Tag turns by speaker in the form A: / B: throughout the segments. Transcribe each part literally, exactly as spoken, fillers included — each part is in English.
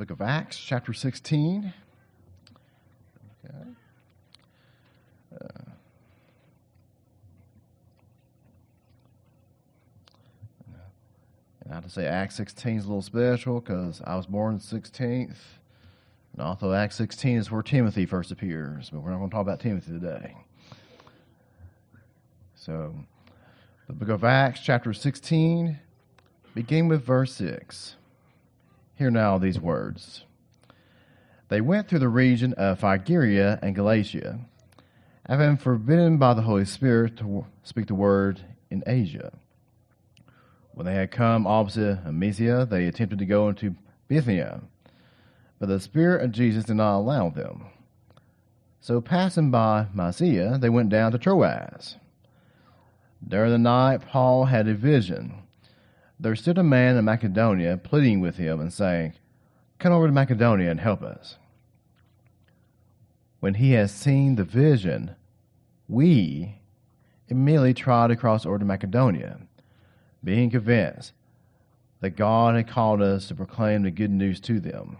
A: book of Acts, chapter sixteen. Okay. Uh, and I have to say Acts sixteen is a little special because I was born the sixteenth. And although Acts sixteen is where Timothy first appears, but we're not going to talk about Timothy today. So, the book of Acts, chapter sixteen, begin with verse six. Hear now these words. They went through the region of Phrygia and Galatia, having been forbidden by the Holy Spirit to speak the word in Asia. When they had come opposite Mysia, they attempted to go into Bithynia, but the Spirit of Jesus did not allow them. So passing by Mysia, they went down to Troas. During the night, Paul had a vision. There stood a man in Macedonia pleading with him and saying, "Come over to Macedonia and help us." When he had seen the vision, we immediately tried to cross over to Macedonia, being convinced that God had called us to proclaim the good news to them.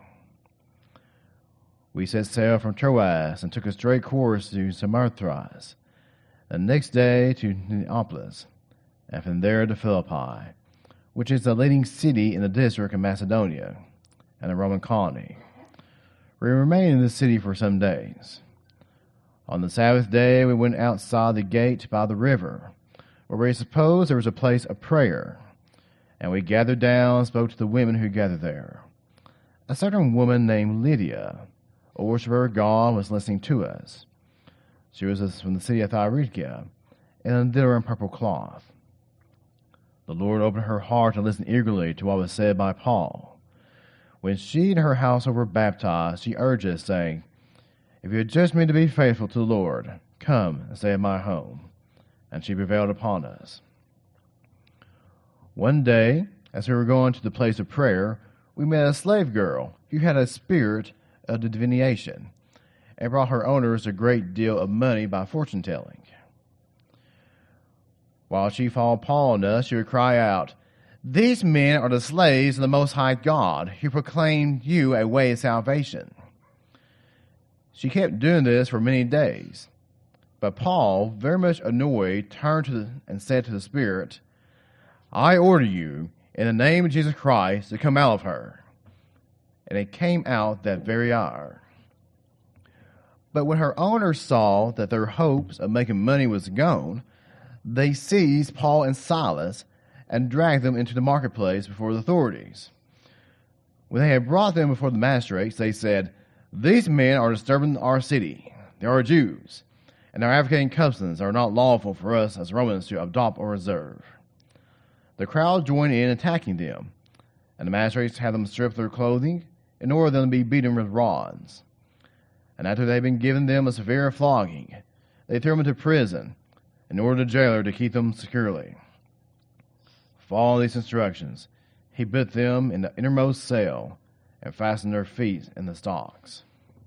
A: We set sail from Troas and took a straight course to Samothrace, the next day to Neapolis, and from there to Philippi, which is the leading city in the district of Macedonia, and a Roman colony. We remained in the city for some days. On the Sabbath day, we went outside the gate by the river, where we supposed there was a place of prayer, and we gathered down and spoke to the women who gathered there. A certain woman named Lydia, a worshiper of God, was listening to us. She was from the city of Thyatira, in a ditter and purple cloth. The Lord opened her heart and listened eagerly to what was said by Paul. When she and her household were baptized, she urged us, saying, "If you judge me to be faithful to the Lord, come and stay at my home." And she prevailed upon us. One day, as we were going to the place of prayer, we met a slave girl who had a spirit of divination, and brought her owners a great deal of money by fortune-telling. While she followed Paul and us, she would cry out, "These men are the slaves of the Most High God, who proclaim you a way of salvation." She kept doing this for many days. But Paul, very much annoyed, turned to the, and said to the Spirit, "I order you, in the name of Jesus Christ, to come out of her." And it came out that very hour. But when her owners saw that their hopes of making money was gone, they seized Paul and Silas and dragged them into the marketplace before the authorities. When they had brought them before the magistrates, they said, "These men are disturbing our city. They are Jews, and their advocating customs are not lawful for us as Romans to adopt or observe." The crowd joined in attacking them, and the magistrates had them strip their clothing in order them to be beaten with rods. And after they had been given them a severe flogging, they threw them into prison and ordered the jailer to keep them securely. Following these instructions, he put them in the innermost cell and fastened their feet in the stocks.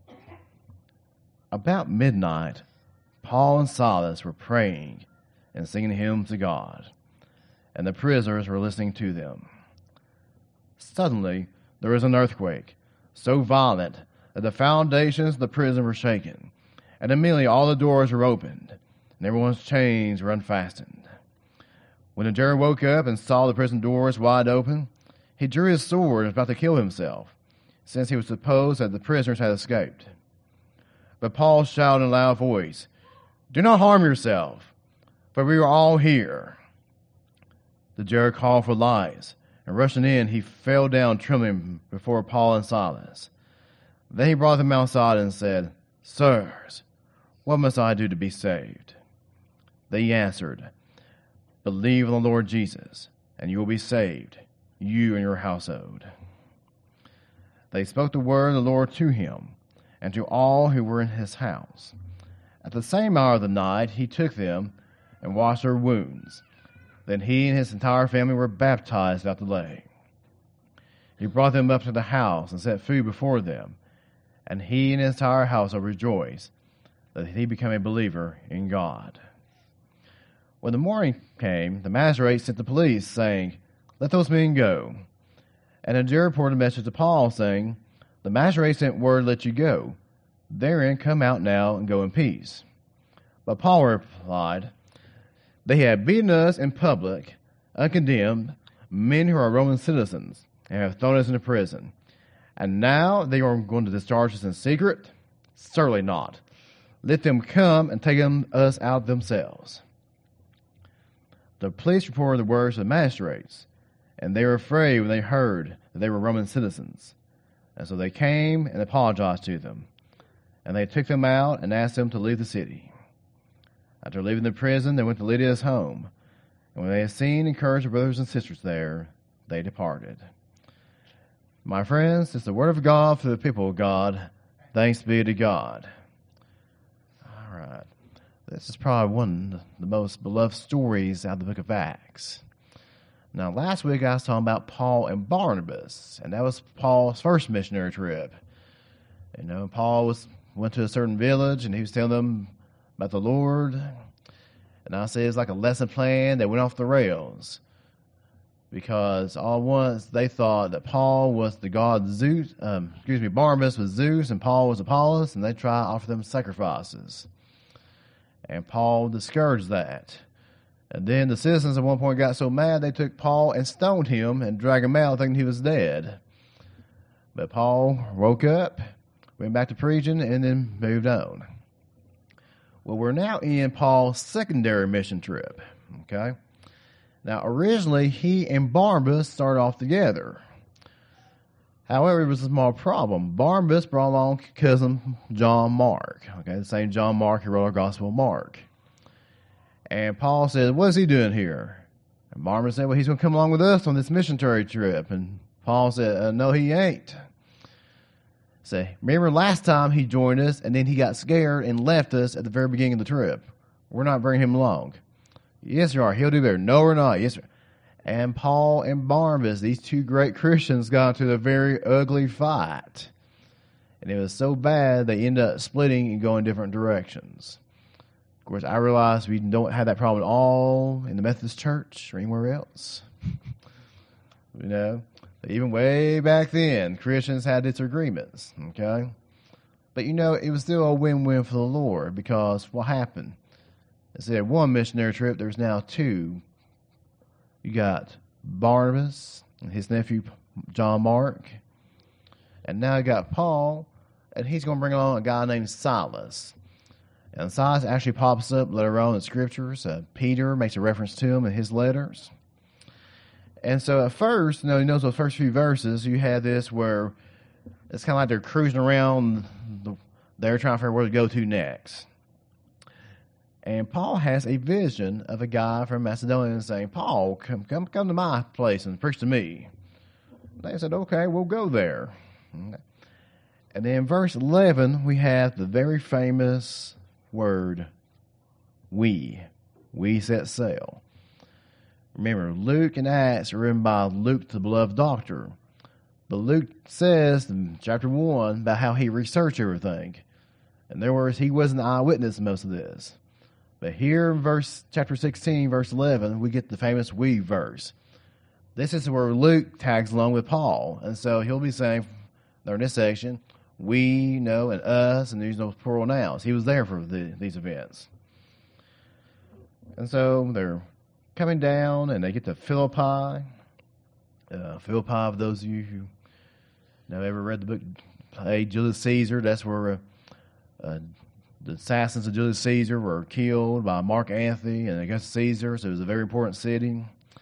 A: About midnight, Paul and Silas were praying and singing hymns to God, and the prisoners were listening to them. Suddenly, there was an earthquake, so violent that the foundations of the prison were shaken, and immediately all the doors were opened, and everyone's chains were unfastened. When the jailer woke up and saw the prison doors wide open, he drew his sword and was about to kill himself, since he was supposed that the prisoners had escaped. But Paul shouted in a loud voice, "Do not harm yourself, for we are all here." The jailer called for lights, and rushing in, he fell down trembling before Paul and Silas. Then he brought them outside and said, "Sirs, what must I do to be saved?" They answered, "Believe in the Lord Jesus, and you will be saved, you and your household." They spoke the word of the Lord to him, and to all who were in his house. At the same hour of the night, he took them and washed their wounds. Then he and his entire family were baptized without delay. He brought them up to the house and set food before them, and he and his entire household rejoiced that he became a believer in God. When the morning came, the magistrate sent the police, saying, "Let those men go." And the jailer reported a message to Paul, saying, The magistrate sent word to let you go. Therein, come out now and go in peace. But Paul replied, they have beaten us in public, uncondemned, men who are Roman citizens, and have thrown us into prison. And now they are going to discharge us in secret? Certainly not. Let them come and take them, us out themselves. The police reported the words to the magistrates, and they were afraid when they heard that they were Roman citizens. And so they came and apologized to them. And they took them out and asked them to leave the city. After leaving the prison, they went to Lydia's home. And when they had seen and encouraged their brothers and sisters there, they departed. My friends, it's the word of God for the people of God. Thanks be to God. All right. This is probably one of the most beloved stories out of the book of Acts. Now, last week I was talking about Paul and Barnabas, and that was Paul's first missionary trip. You know, Paul was went to a certain village, and he was telling them about the Lord. And I say it's like a lesson plan that went off the rails, because all at once they thought that Paul was the god Zeus, um, excuse me, Barnabas was Zeus, and Paul was Apollos, and they tried to offer them sacrifices. And Paul discouraged that. And then the citizens at one point got so mad they took Paul and stoned him and dragged him out thinking he was dead. But Paul woke up, went back to preaching, and then moved on. Well, we're now in Paul's secondary mission trip. Okay? Now, originally, he and Barnabas started off together. However, it was a small problem. Barnabas brought along cousin John Mark. Okay, the same John Mark who wrote our Gospel of Mark. And Paul said, what is he doing here? And Barnabas said, well, he's going to come along with us on this missionary trip. And Paul said, uh, no, he ain't. Say, remember last time he joined us, and then he got scared and left us at the very beginning of the trip. We're not bringing him along. Yes, you are. He'll do better. No, we're not. Yes, sir. And Paul and Barnabas, these two great Christians, got into a very ugly fight. And it was so bad, they ended up splitting and going different directions. Of course, I realize we don't have that problem at all in the Methodist Church or anywhere else. You know, even way back then, Christians had disagreements, okay? But, you know, it was still a win-win for the Lord, because what happened? Instead of one missionary trip, there's now two. You got Barnabas and his nephew John Mark, and now you got Paul, and he's going to bring along a guy named Silas. And Silas actually pops up later on in Scriptures. Uh, Peter makes a reference to him in his letters. And so at first, you know, you notice those first few verses, you have this where it's kind of like they're cruising around, the, they're trying to figure out where to go to next. And Paul has a vision of a guy from Macedonia saying, Paul, come come, come to my place and preach to me. They said, okay, we'll go there. And then in verse eleven, we have the very famous word, we. We set sail. Remember, Luke and Acts are written by Luke, the beloved doctor. But Luke says in chapter one about how he researched everything. In other words, he wasn't an eyewitness in most of this. But here in verse chapter sixteen, verse eleven, we get the famous we verse. This is where Luke tags along with Paul. And so he'll be saying, during this section, we, you know, and us, and these no plural nouns. He was there for the, these events. And so they're coming down, and they get to Philippi. Uh, Philippi, for those of you who have ever read the book, hey, Julius Caesar, that's where uh, uh, the assassins of Julius Caesar were killed by Mark Antony and Augustus Caesar, so it was a very important city.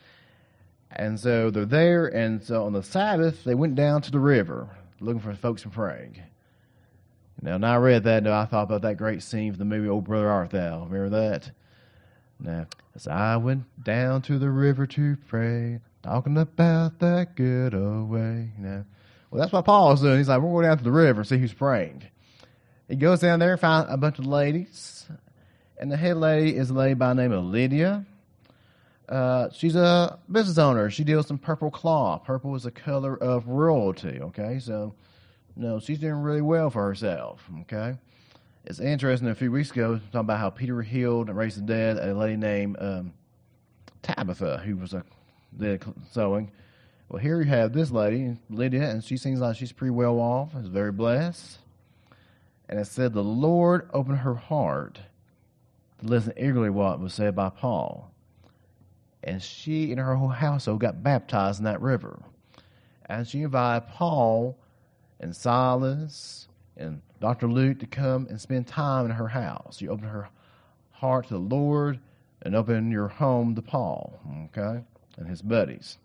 A: And so they're there, and so on the Sabbath, they went down to the river looking for folks from praying. Now, when I read that, I thought about that great scene from the movie Old Brother Art Thou. Remember that? Now, as I went down to the river to pray, talking about that good old way. You know, well, that's what Paul's doing. He's like, we're going down to the river and see who's praying. He goes down there and finds a bunch of ladies, and the head lady is a lady by the name of Lydia. Uh, she's a business owner. She deals in purple cloth. Purple is a color of royalty, okay? So, you know, she's doing really well for herself, okay? It's interesting, a few weeks ago, talking about how Peter healed and raised the dead a lady named um, Tabitha, who was a dead sewing. Well, here you have this lady, Lydia, and she seems like she's pretty well off, is very blessed. And it said the Lord opened her heart to listen eagerly what was said by Paul. And she and her whole household got baptized in that river. And she invited Paul and Silas and Doctor Luke to come and spend time in her house. She opened her heart to the Lord and opened your home to Paul, okay, and his buddies.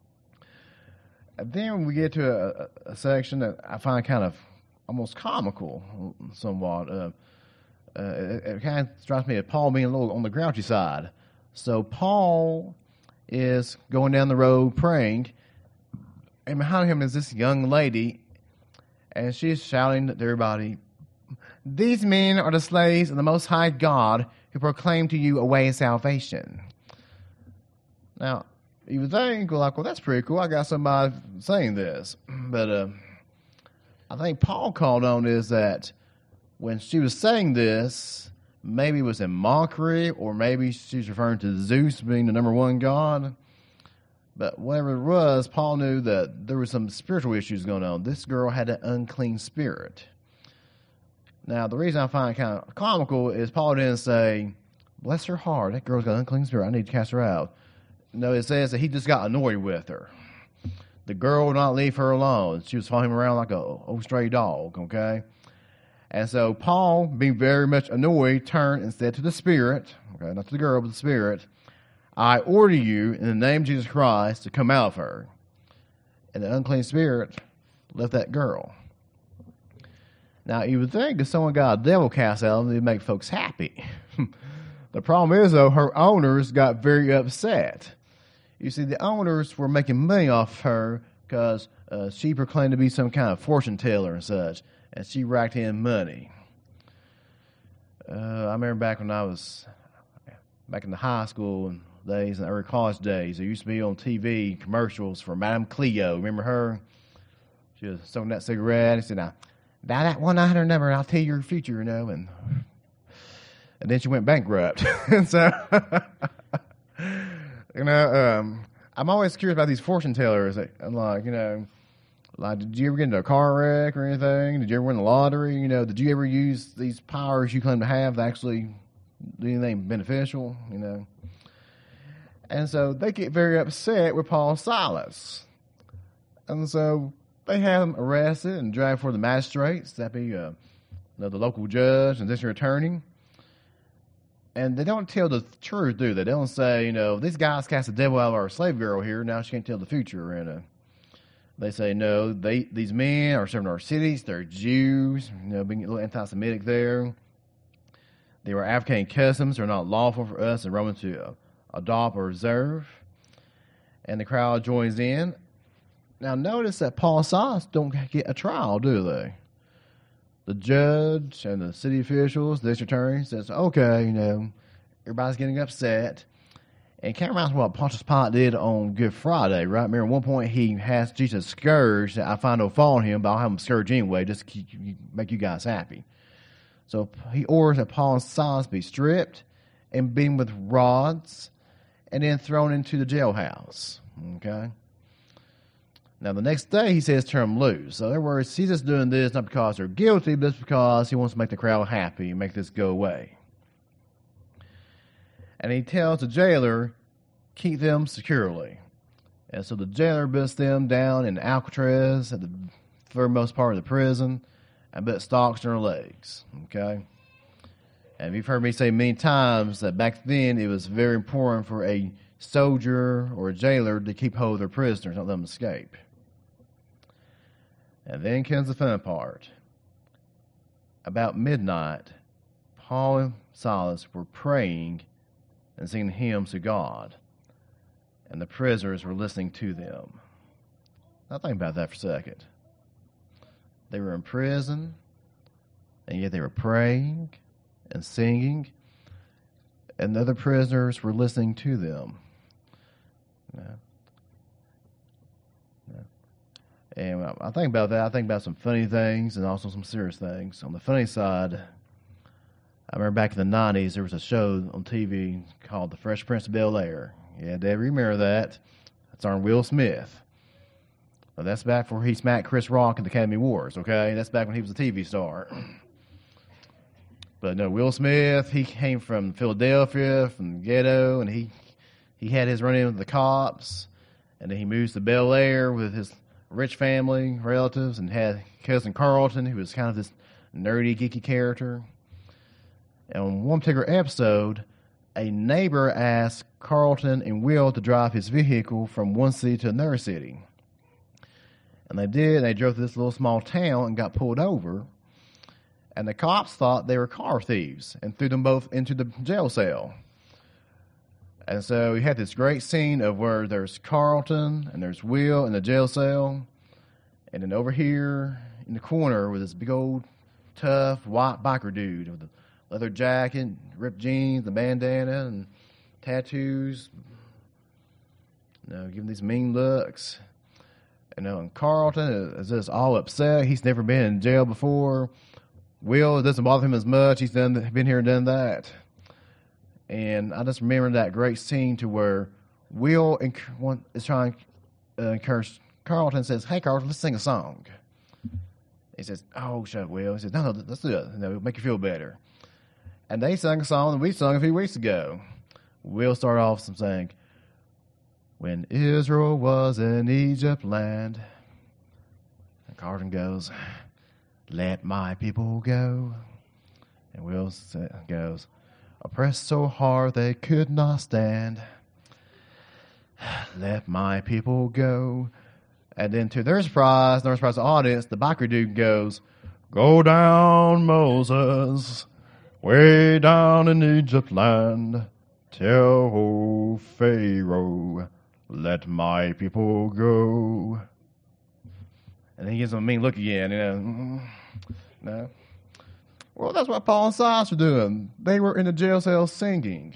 A: And then we get to a, a section that I find kind of almost comical, somewhat. Uh, uh, it, it kind of strikes me as Paul being a little on the grouchy side. So Paul is going down the road praying, and behind him is this young lady, and she's shouting to everybody, "These men are the slaves of the Most High God who proclaim to you a way of salvation." Now, you would think, well, like, well, that's pretty cool. I got somebody saying this. But uh, I think Paul called on is that when she was saying this, maybe it was in mockery, or maybe she's referring to Zeus being the number one god. But whatever it was, Paul knew that there were some spiritual issues going on. This girl had an unclean spirit. Now, the reason I find it kind of comical is Paul didn't say, "Bless her heart, that girl's got an unclean spirit, I need to cast her out." No, it says that he just got annoyed with her. The girl would not leave her alone. She was following him around like a old stray dog, okay? And so Paul, being very much annoyed, turned and said to the spirit, okay, not to the girl, but the spirit, "I order you in the name of Jesus Christ to come out of her." And the unclean spirit left that girl. Now, you would think if someone got a devil cast out of them, it'd make folks happy. The problem is, though, her owners got very upset. You see, the owners were making money off her because uh, she proclaimed to be some kind of fortune teller and such, and she racked in money. Uh, I remember back when I was back in the high school days and early college days, there used to be on T V commercials for Madame Cleo. Remember her? She was smoking that cigarette and said, "Now, dial that one nine hundred number and I'll tell you your future," you know, and and then she went bankrupt. And so, you know, um, I'm always curious about these fortune tellers. I'm like, you know, like, did you ever get into a car wreck or anything? Did you ever win the lottery? You know, did you ever use these powers you claim to have to actually do anything beneficial? You know, and so they get very upset with Paul and Silas, and so they have them arrested and dragged before the magistrates. That'd be uh, you know, the local judge and district attorney. And they don't tell the truth, do they? They don't say, you know, these guys cast the devil out of our slave girl here. Now she can't tell the future. And uh, they say, no, they these men are serving our cities. They're Jews, you know, being a little anti-Semitic there. They were African customs. They're not lawful for us and Romans to uh, adopt or observe. And the crowd joins in. Now, notice that Paul and Silas don't get a trial, do they? The judge and the city officials, the district attorney says, okay, you know, everybody's getting upset. And it kind of reminds me of what Pontius Pilate did on Good Friday, right? Remember, at one point he has Jesus scourged. I find no fault in him, but I'll have him scourged anyway, just to keep, make you guys happy. So he orders that Paul and Silas be stripped and beaten with rods and then thrown into the jailhouse, okay? Now, the next day, he says, turn them loose. So, in other words, he's just doing this not because they're guilty, but just because he wants to make the crowd happy and make this go away. And he tells the jailer, keep them securely. And so the jailer puts them down in Alcatraz at the furthermost part of the prison and put stocks in their legs. Okay? And you've heard me say many times that back then it was very important for a soldier or a jailer to keep hold of their prisoners, not let them escape. And then comes the fun part. About midnight, Paul and Silas were praying and singing hymns to God, and the prisoners were listening to them. Now think about that for a second. They were in prison, and yet they were praying and singing, and the other prisoners were listening to them. Yeah. Yeah. And I think about that. I think about some funny things and also some serious things. On the funny side, I remember back in the nineties, there was a show on T V called The Fresh Prince of Bel-Air. Yeah, Dad, remember that? That's our Will Smith. Now, that's back before he smacked Chris Rock in the Academy Awards, okay? That's back when he was a T V star. But no, Will Smith, he came from Philadelphia, from the ghetto, and he he had his run-in with the cops, and then he moves to Bel Air with his rich family, relatives, and had cousin Carlton, who was kind of this nerdy, geeky character. And on one particular episode, a neighbor asked Carlton and Will to drive his vehicle from one city to another city. And they did, and they drove to this little small town and got pulled over. And the cops thought they were car thieves and threw them both into the jail cell. And so we had this great scene of where there's Carlton and there's Will in the jail cell. And then over here in the corner with this big old tough white biker dude with the leather jacket, ripped jeans, the bandana, and tattoos. You know, giving these mean looks. You know, and Carlton is just all upset. He's never been in jail before. Will, it doesn't bother him as much. He's done been here and done that. And I just remember that great scene to where Will is trying to uh, encourage Carlton, says, "Hey, Carlton, let's sing a song." He says, "Oh, shut up, Will." He says, "No, no, let's do it. You know, it'll make you feel better." And they sang a song that we sung a few weeks ago. Will started off some saying, "When Israel was in Egypt land." And Carlton goes, "Let my people go." And Will goes, "Oppressed so hard they could not stand. Let my people go." And then to their surprise, their surprise the audience, the biker dude goes, "Go down, Moses, way down in Egypt land. Tell old Pharaoh, let my people go." And then he gives him a mean look again, you know. No. Well, that's what Paul and Silas were doing. They were in the jail cell singing.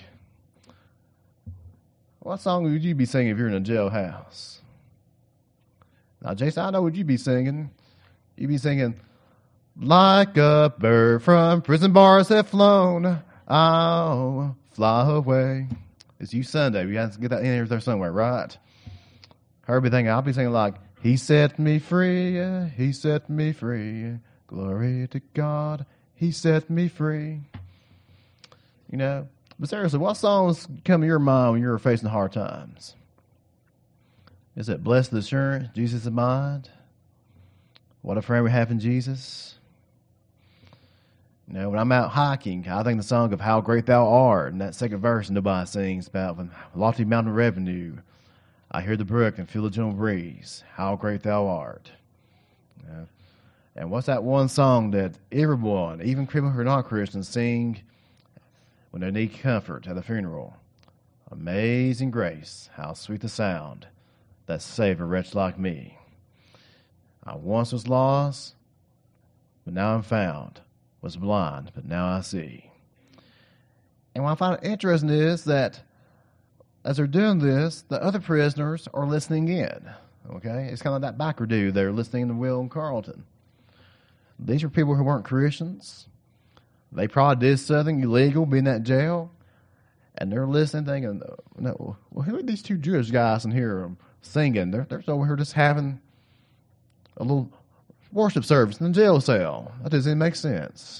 A: What song would you be singing if you're in a jailhouse? Now, Jason, I know what you'd be singing. You'd be singing, "Like a bird from prison bars have flown, I'll fly away." It's you Sunday. We have to get that in here there somewhere, right? Herbie thinking, I'll be singing like, "He set me free, he set me free. Glory to God, he set me free." You know, but seriously, what songs come to your mind when you're facing hard times? Is it "Blessed Assurance, Jesus is mine"? "What a Friend We Have in Jesus"? You know, when I'm out hiking, I think the song of "How Great Thou Art," and that second verse nobody sings about, "When lofty mountain revenue, I hear the brook and feel the gentle breeze. How great thou art." You know? And what's that one song that everyone, even people who are not Christians, sing when they need comfort at the funeral? "Amazing grace, how sweet the sound that saved a wretch like me. I once was lost, but now I'm found. Was blind, but now I see." And what I find interesting is that as they're doing this, the other prisoners are listening in. Okay? It's kind of like that biker dude. They're listening to Will and Carlton. These are people who weren't Christians. They probably did something illegal, being in that jail. And they're listening, thinking, "No, well, who are these two Jewish guys in here singing? They're, they're over here just having a little worship service in the jail cell. That doesn't make sense."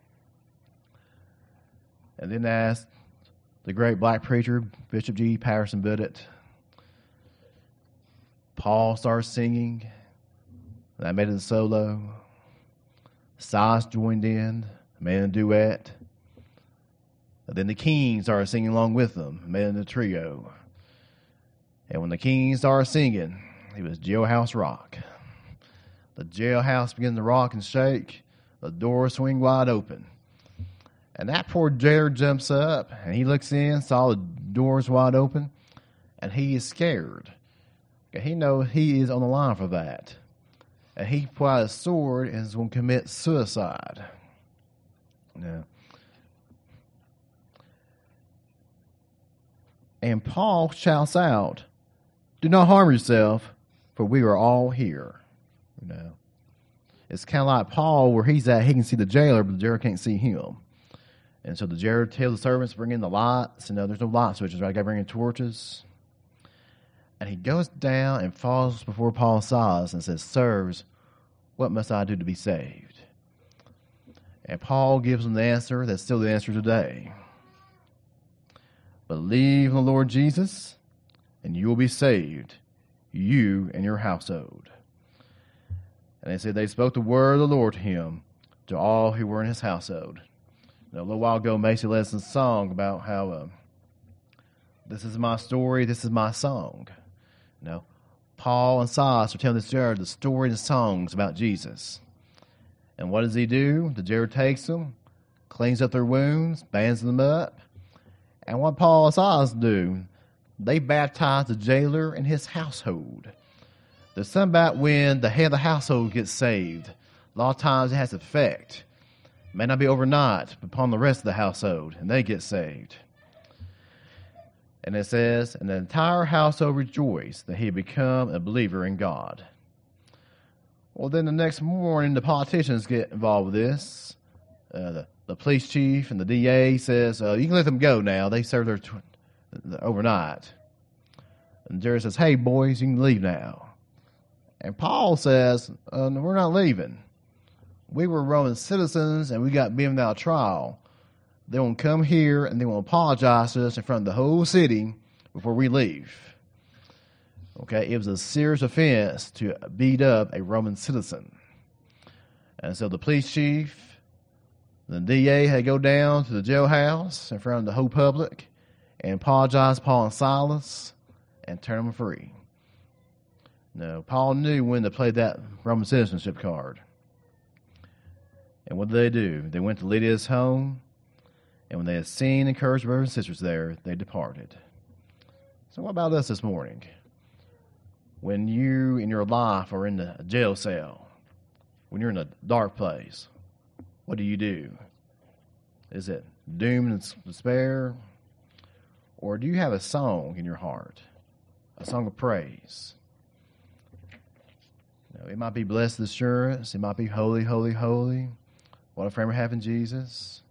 A: And then they asked the great black preacher, Bishop G. Patterson Budet. Paul started singing. And I made it a solo. Silas joined in, made a duet. And then the Kings started singing along with them, made it a trio. And when the Kings started singing, it was Jailhouse Rock. The jailhouse began to rock and shake. The doors swing wide open. And that poor jailer jumps up, and he looks in, saw the doors wide open, and he is scared. He knows he is on the line for that. And he pulled out his sword and is going to commit suicide. Yeah. And Paul shouts out, "Do not harm yourself, for we are all here." You know, it's kind of like Paul, where he's at, he can see the jailer, but the jailer can't see him. And so the jailer tells the servants to bring in the lights. You know, there's no light switches, right? I got to bring in torches. And he goes down and falls before Paul and Silas and says, Sirs, what must I do to be saved? And Paul gives them the answer that's still the answer today. Believe in the Lord Jesus, and you will be saved, you and your household. And they said they spoke the word of the Lord to him, to all who were in his household. Now, a little while ago, Macy led us a song about how uh, this is my story, this is my song. You know, Paul and Silas are telling this jailer the story and the songs about Jesus. And what does he do? The jailer takes them, cleans up their wounds, bands them up. And what Paul and Silas do, they baptize the jailer and his household. There's something about when the head of the household gets saved. A lot of times it has effect. It may not be overnight, but upon the rest of the household, and they get saved. And it says, and the entire household rejoiced that he had become a believer in God. Well, then the next morning, the politicians get involved with this. Uh, the, the police chief and the D A says, uh, you can let them go now. They served their tw- overnight. And Jerry says, hey, boys, you can leave now. And Paul says, uh, no, we're not leaving. We were Roman citizens, and we got beamed without trial. They won't come here, and they won't apologize to us in front of the whole city before we leave. Okay, it was a serious offense to beat up a Roman citizen. And so the police chief, the D A had to go down to the jailhouse in front of the whole public and apologize to Paul and Silas and turn them free. Now, Paul knew when to play that Roman citizenship card. And what did they do? They went to Lydia's home, and when they had seen and encouraged brothers and sisters there, they departed. So what about us this morning? When you in your life are in a jail cell, when you're in a dark place, what do you do? Is it doom and despair? Or do you have a song in your heart? A song of praise? You know, it might be blessed assurance. It might be holy, holy, holy. What a friend we have in Jesus.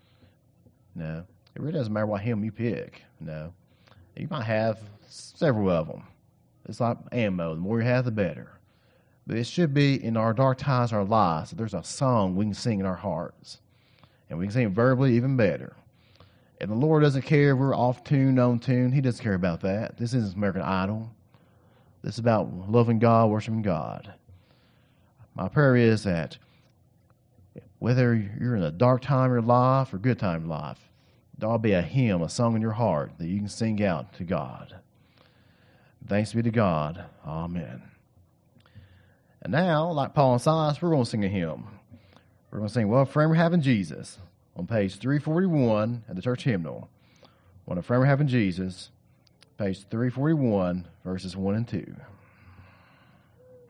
A: No, it really doesn't matter what hymn you pick. No, you might have several of them. It's like ammo. The more you have, the better. But it should be in our dark times in our lives that there's a song we can sing in our hearts. And we can sing verbally even better. And the Lord doesn't care if we're off tune, on tune. He doesn't care about that. This isn't American Idol. This is about loving God, worshiping God. My prayer is that whether you're in a dark time of your life or good time of your life, there'll be a hymn, a song in your heart that you can sing out to God. Thanks be to God. Amen. And now, like Paul and Silas, we're going to sing a hymn. We're going to sing, What a Friend We Have in Jesus, on page three forty-one of the church hymnal. What a Friend We Have in Jesus, page three forty-one, verses one and two.